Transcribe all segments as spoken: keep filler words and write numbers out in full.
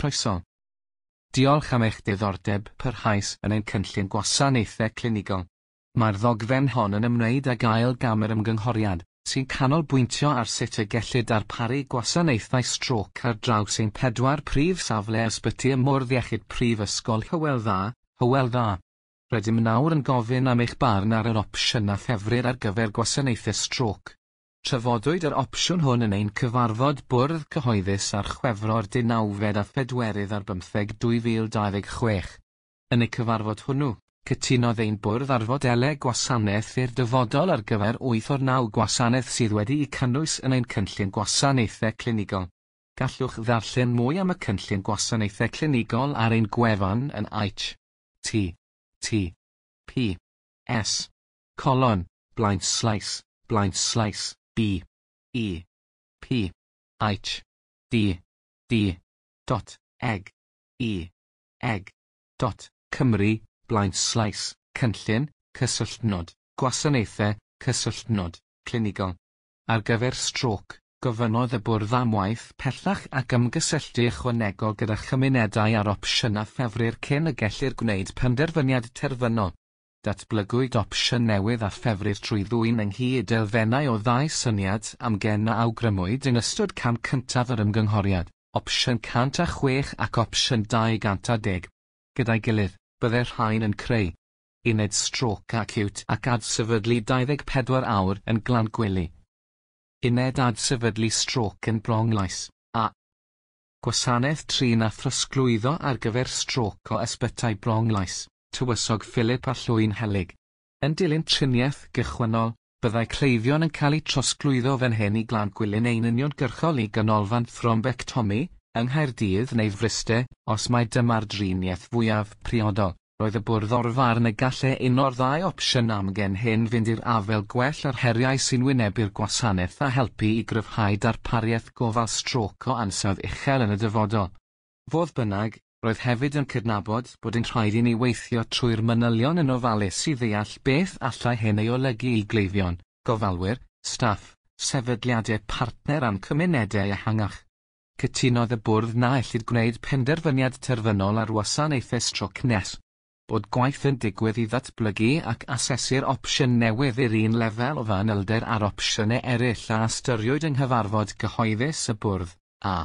croeso. Diolch am eich diddordeb parhaus yn ein cynllun gwasanaethau clinigol. Mae'r ddogfen hon yn ymwneud ag ail gam yr ymgynghoriad, sy'n canolbwyntio ar sut y gellir darparu gwasanaethau stroc ar draws ein pedwar prif safle ysbyty ym Mwrdd Iechyd Prifysgol Hywel Dda, Hywel Dda. Rydym nawr yn gofyn am eich barn ar yr opsiynau ffefryr ar gyfer gwasanaethau stroc. Trafodwyd yr opsiwn hwn yn ein cyfarfod bwrdd cyhoeddus ar Chwefror deunawfed a Phedwerydd ar bymtheg dwy fil dau ddeg chwech. Yn y cyfarfod hwnnw, cytunodd ein bwrdd ar fodelau gwasanaeth i'r dyfodol ar gyfer wyth o'r naw gwasanaeth sydd wedi'u cynnwys yn ein cynllun gwasanaethau clinigol. Gallwch ddarllen mwy am y cynllun gwasanaethau clinigol ar ein gwefan yn H T T P S colon blaen slaes blaen slaes B E P H D D dot eg E eg dot Cymru blaen slaes cynllun cysylltnod gwasanaethau cysylltnod clinigol. Ar gyfer stroc, gofynnodd y bwrdd am waith pellach ac ymgysylltu ychwanegol gyda chymunedau ar opsiynau ffefryr cyn y gellir gwneud penderfyniad terfynol. Datblygwyd opsiwn newydd a ffefryr trwy ddwyn ynghyd elfennau o ddau syniad am gen a awgrymwyd yn ystod cam cyntaf yr ymgynghoriad, opsiwn cant a chwech ac opsiwn dau gant a deg. Gyda'i gilydd, byddai'r rhain yn creu uned stroc acute ac adsefydlu dau ddeg pedwar awr yn Glangwili. Uned adsefydlu stroc yn Bronglais, a gwasanaeth trin a throsglwyddo ar gyfer stroc o ysbytai Bronglais, tywysog Philip a Llwyn Helig. Yn dilyn triniaeth gychwynnol, byddai cleifion yn cael eu trosglwyddo fan hyn i Glangwili'n ein uniongyrchol i ganolfan thrombectomi, yng Nghaerdydd neu Fryste, os mae dyma'r driniaeth fwyaf priodol. Roedd y bwrdd o'r farn y gallai un o'r ddau opsiwn amgen hyn fynd i'r afel gwell ar heriau sy'n wynebu'r gwasanaeth a helpu i gryfhau darpariaeth gofal stroc o ansawdd uchel yn y dyfodol. Fodd bynnag, roedd hefyd yn cydnabod bod yn rhaid i ni weithio trwy'r manylion yn ofalus i ddeall beth allai hyn ei olygu i gleifion, gofalwyr, staff, sefydliadau partner am cymunedau ehangach. Cytunodd y bwrdd na ellid gwneud penderfyniad terfynol ar wasanaethau stroc nes, bod gwaith yn digwydd i ddatblygu ac asesu'r opsiwn newydd i'r un lefel o fanylder ar opsiynau eraill a ystyriwyd yng nghyfarfod gyhoeddus y bwrdd, a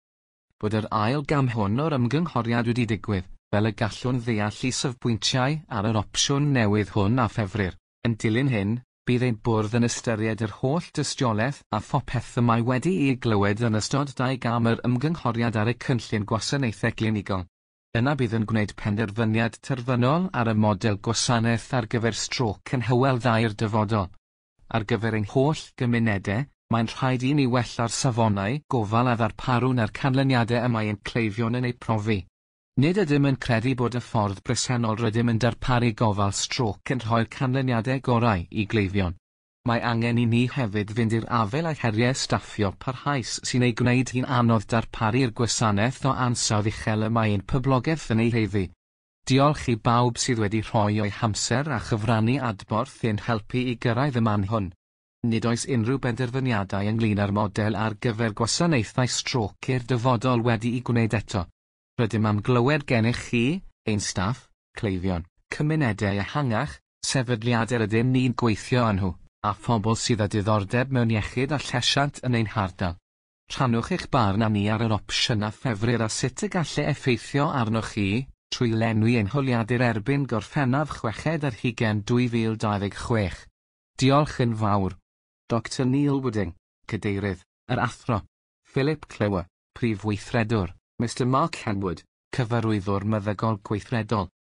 bod yr ail gam hwn o'r ymgynghoriad wedi digwydd, fel y gallwn ddeall i safbwyntiau ar yr opsiwn newydd hwn a ffefryr. Yn dilyn hyn, bydd ein bwrdd yn ystyried yr holl dystiolaeth a phopeth y mae wedi ei glywed yn ystod dau gam yr ymgynghoriad ar y cynllun gwasanaethau clinigol. Yna bydd yn gwneud penderfyniad terfynol ar y model gwasanaeth ar gyfer stroc yn Hywel Dda i'r dyfodol. Ar gyfer ein holl gymunedau, mae'n rhaid i ni wella'r safonau gofal a ddarparwn ar canlyniadau y mae ein cleifion yn ei profi. Nid ydym yn credu bod y ffordd bresennol rydym yn darparu gofal stroc yn rhoi'r canlyniadau gorau i gleifion. Mae angen i ni hefyd fynd i'r afel a'u heriau staffio parhaus sy'n ei gwneud hi'n anodd darparu'r gwasanaeth o ansawdd uchel y mae ein poblogaeth yn ei heiddi. Diolch i bawb sydd wedi rhoi o'i hamser a chyfrannu adborth i'n helpu i gyrraedd y man hwn. Nid oes unrhyw benderfyniadau ynglŷn â'r model ar gyfer gwasanaethau stroc i'r dyfodol wedi i gwneud eto. Rydym am glywed gennych chi, ein staff, cleifion, cymunedau ehangach, sefydliadau ydym ni'n gweithio yn nhw, a phobl sydd â diddordeb mewn iechyd a llesiant yn ein hardal. Rhannwch eich barn am ni ar yr opsiynau ffefryr a sut y gallai effeithio arnoch chi, trwy lenwi ein holiadur erbyn Gorffennaf chweched ar hugain dwy fil dau ddeg chwech. Diolch yn fawr. Doctor Neil Wooding, Cadeirydd, yr athro. Philip Clewer, Prif Weithredwr. Mr Mark Henwood, Cyfarwyddwr Meddygol Gweithredol.